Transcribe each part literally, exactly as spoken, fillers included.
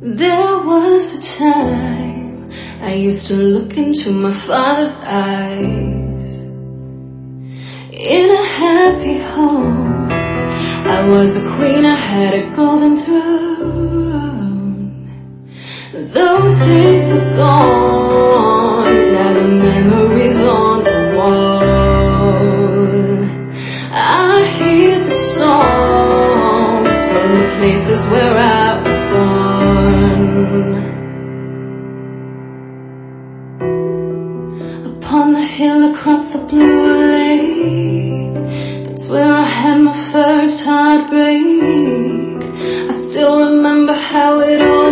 There was a time I used to look into my father's eyes. In a happy home, I was a queen, I had a golden throne. Those days are gone, now the memories on the wall. I hear the songs from the places where I was born. Upon the hill across the blue lake, that's where I had my first heartbreak. I still remember how it all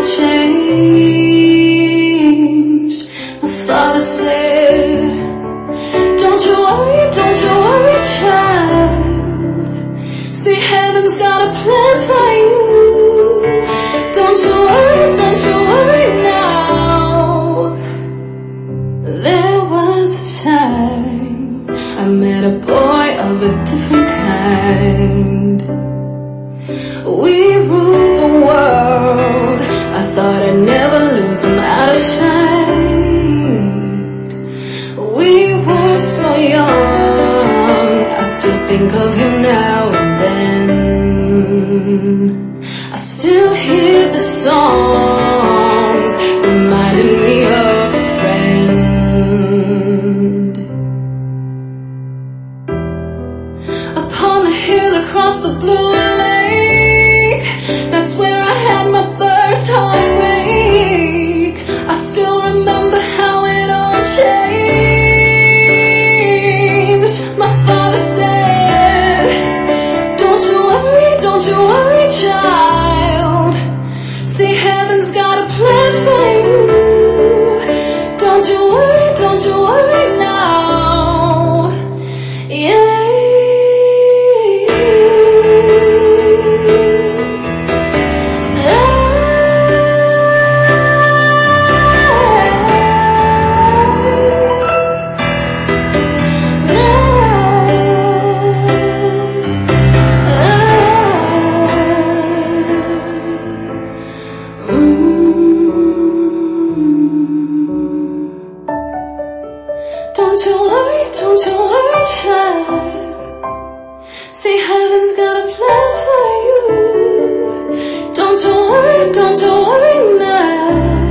changed. My father said, don't you worry, don't you worry, child. See, heaven's got a plan for you. Don't you worry, don't you worry now. There was a time I met a boy of a different kind. We ruled the world, I thought I'd never lose him out of sight. We were so young, I still think of him now and then. I still hear the songs, reminding me of a friend. Upon the hill across the blue lake, that's where I had my first heartbreak. I still remember how it all changed. My father said, don't you worry, don't you worry, child. See, heaven's got a plan for you. Don't you worry, don't you worry now. Yeah. Don't you worry, don't you worry, child. See, heaven's got a plan for you. Don't you worry, don't you worry now.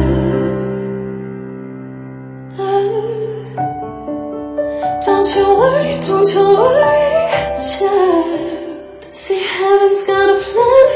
Don't you worry, don't you worry, child. See, heaven's got a plan for you.